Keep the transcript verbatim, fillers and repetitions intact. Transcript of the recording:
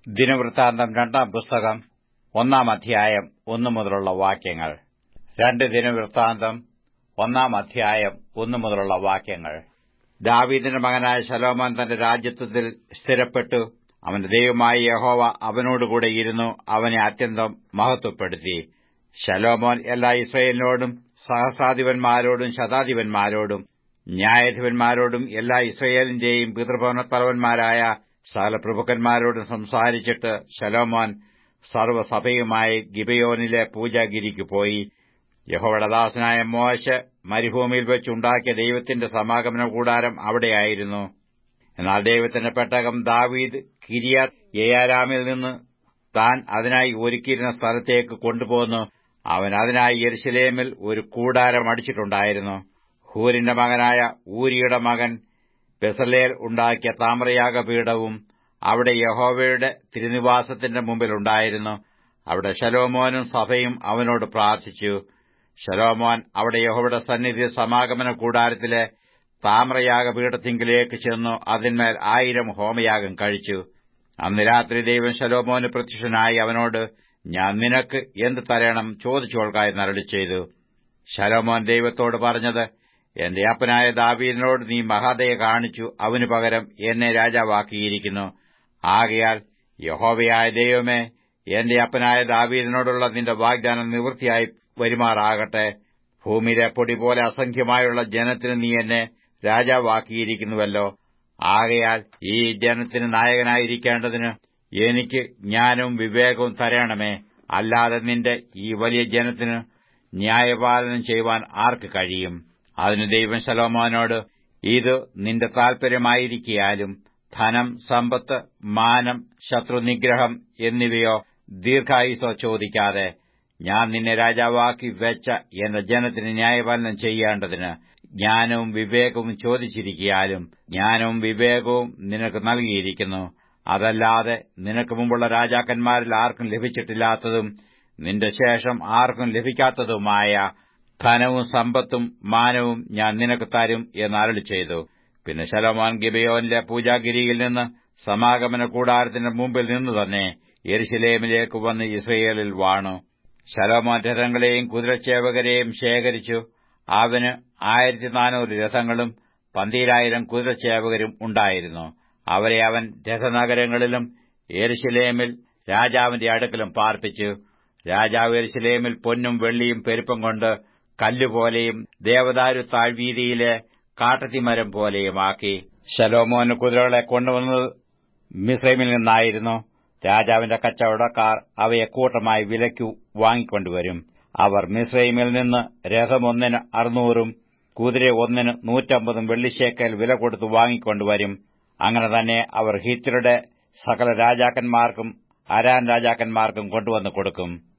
ദിനവൃത്താന്തം രണ്ടാം പുസ്തകം ഒന്നാം അധ്യായം ഒന്നു മുതലുള്ള വാക്യങ്ങൾ. രണ്ട് ദിനവൃത്താന്തം ഒന്നാം അധ്യായം ഒന്നു മുതലുള്ള വാക്യങ്ങൾ. ദാവീദിന്റെ മകനായ ശലോമോൻ തന്റെ രാജ്യത്വത്തിൽ സ്ഥിരപ്പെട്ടു. അവന്റെ ദൈവമായ യഹോവ അവനോടുകൂടെ ഇരുന്നു അവനെ അത്യന്തം മഹത്വപ്പെടുത്തി. ശലോമോൻ എല്ലാ ഇസ്രായേലിനോടും സഹസ്രാധിപന്മാരോടും ശതാധിപന്മാരോടും ന്യായാധിപന്മാരോടും എല്ലാ ഇസ്രായേലിന്റെയും പിതൃഭവനത്തലവന്മാരായ സകല പ്രഭുക്കന്മാരോടും സംസാരിച്ചിട്ട് ശലോമോൻ സർവ്വസഭയുമായി ഗിബെയോനിലെ പൂജാഗിരിക്ക് പോയി. യഹോവയുടെ ദാസനായ മോശെ മരുഭൂമിയിൽ വെച്ചുണ്ടാക്കിയ ദൈവത്തിന്റെ സമാഗമന കൂടാരം അവിടെയായിരുന്നു. എന്നാൽ ദൈവത്തിന്റെ പെട്ടകം ദാവീദ് കിര്യത്ത് യെയാരീമിൽ നിന്ന് താൻ അതിനായി ഒരുക്കിയിരുന്ന സ്ഥലത്തേക്ക് കൊണ്ടുപോന്നു. അവൻ അതിനായി യെരൂശലേമിൽ ഒരു കൂടാരം അടിച്ചിട്ടുണ്ടായിരുന്നു. ഹൂരിന്റെ മകനായ ഊരിയുടെ മകൻ ബെസലേൽ ഉണ്ടാക്കിയ താമ്രയാഗപീഠവും അവിടെ യഹോവയുടെ തിരുനിവാസത്തിന്റെ മുമ്പിലുണ്ടായിരുന്നു. അവിടെ ശലോമോനും സഭയും അവനോട് പ്രാർത്ഥിച്ചു. ശലോമോൻ അവിടെ യഹോവയുടെ സന്നിധി സമാഗമന കൂടാരത്തിലെ താമ്രയാഗപീഠത്തിങ്കിലേക്ക് ചെന്നു അതിന്മേൽ ആയിരം ഹോമയാഗം കഴിച്ചു. അന്ന് രാത്രി ദൈവം ശലോമോന് പ്രത്യക്ഷനായി അവനോട്, ഞാൻ നിനക്ക് എന്ത് തരണം ചോദിച്ചുകൊള്ളുക എന്ന് അരുളിച്ചെയ്തു. ശലോമോൻ ദൈവത്തോട് പറഞ്ഞത്, എന്റെ അപ്പനായ ദാവീദിനോട് നീ മഹാദയ കാണിച്ചു, അവനു പകരം എന്നെ രാജാവാക്കിയിരിക്കുന്നു. ആകയാൽ യഹോവയായ ദൈവമേ, എന്റെ അപ്പനായ ദാവീദിനോടുള്ള നിന്റെ വാഗ്ദാനം നിവൃത്തിയായി വരുമാറാകട്ടെ. ഭൂമിയിലെ പൊടി പോലെ അസംഖ്യമായുള്ള ജനത്തിന് നീ എന്നെ രാജാവാക്കിയിരിക്കുന്നുവല്ലോ. ആകയാൽ ഈ ജനത്തിന് നായകനായിരിക്കേണ്ടതിന് എനിക്ക് ജ്ഞാനവും വിവേകവും തരണമേ. അല്ലാതെ നിന്റെ ഈ വലിയ ജനത്തിന് ന്യായപാലനം ചെയ്യുവാൻ ആർക്ക് കഴിയും? അതിന് ദൈവം ശലോമോനോട്, ഇത് നിന്റെ താൽപര്യമായിരിക്കയാലും ധനം, സമ്പത്ത്, മാനം, ശത്രുനിഗ്രഹം എന്നിവയോ ദീർഘായുസോ ചോദിക്കാതെ ഞാൻ നിന്നെ രാജാവാക്കി വെച്ച എന്റെ ജനത്തിന് ന്യായപാലനം ചെയ്യേണ്ടതിന് ജ്ഞാനവും വിവേകവും ചോദിച്ചിരിക്കയാലും ജ്ഞാനവും വിവേകവും നിനക്ക് നൽകിയിരിക്കുന്നു. അതല്ലാതെ നിനക്ക് മുമ്പുള്ള രാജാക്കന്മാരിൽ ആർക്കും ലഭിച്ചിട്ടില്ലാത്തതും നിന്റെ ശേഷം ആർക്കും ലഭിക്കാത്തതുമായ ധനവും സമ്പത്തും മാനവും ഞാൻ നിനക്ക് തരും എന്ന് അരുളിച്ചെയ്തു. പിന്നെ ശലോമോൻ ഗിബെയോനിലെ പൂജാഗിരിയിൽ നിന്ന് സമാഗമന കൂടാരത്തിന്റെ മുമ്പിൽ നിന്നു തന്നെ യെരൂശലേമിലേക്ക് വന്ന് ഇസ്രായേലിൽ വാണു. ശലോമോൻ രഥങ്ങളെയും കുതിരച്ചേവകരെയും ശേഖരിച്ചു. അവന് ആയിരത്തി നാനൂറ് രഥങ്ങളും പന്തീരായിരം കുതിരച്ചേവകരും ഉണ്ടായിരുന്നു. അവരെ അവൻ രഥനഗരങ്ങളിലും യെരൂശലേമിൽ രാജാവിന്റെ അടുക്കലും പാർപ്പിച്ചു. രാജാവ് യെരൂശലേമിൽ പൊന്നും വെള്ളിയും പെരുപ്പം കൊണ്ട് കല്ലുപോലെയും ദേവദാരു താഴ്വീതിയിലെ കാട്ടത്തിമരം പോലെയുമാക്കി. ശലോമോന് കുതിരകളെ കൊണ്ടുവന്നത് മിസ്രൈമിൽ നിന്നായിരുന്നു. രാജാവിന്റെ കച്ചവടക്കാർ അവയെ കൂട്ടമായി വിലയ്ക്കു വാങ്ങിക്കൊണ്ടുവരും. അവർ മിസ്രൈമിൽ നിന്ന് രഥമൊന്നിന് അറുന്നൂറും കുതിര ഒന്നിന് നൂറ്റമ്പതും വെള്ളിശേക്കൽ വില കൊടുത്ത് വാങ്ങിക്കൊണ്ടുവരും. അങ്ങനെ തന്നെ അവർ ഹിത്യരുടെ സകല രാജാക്കന്മാർക്കും അരാം രാജാക്കന്മാർക്കും കൊണ്ടുവന്നു കൊടുക്കും.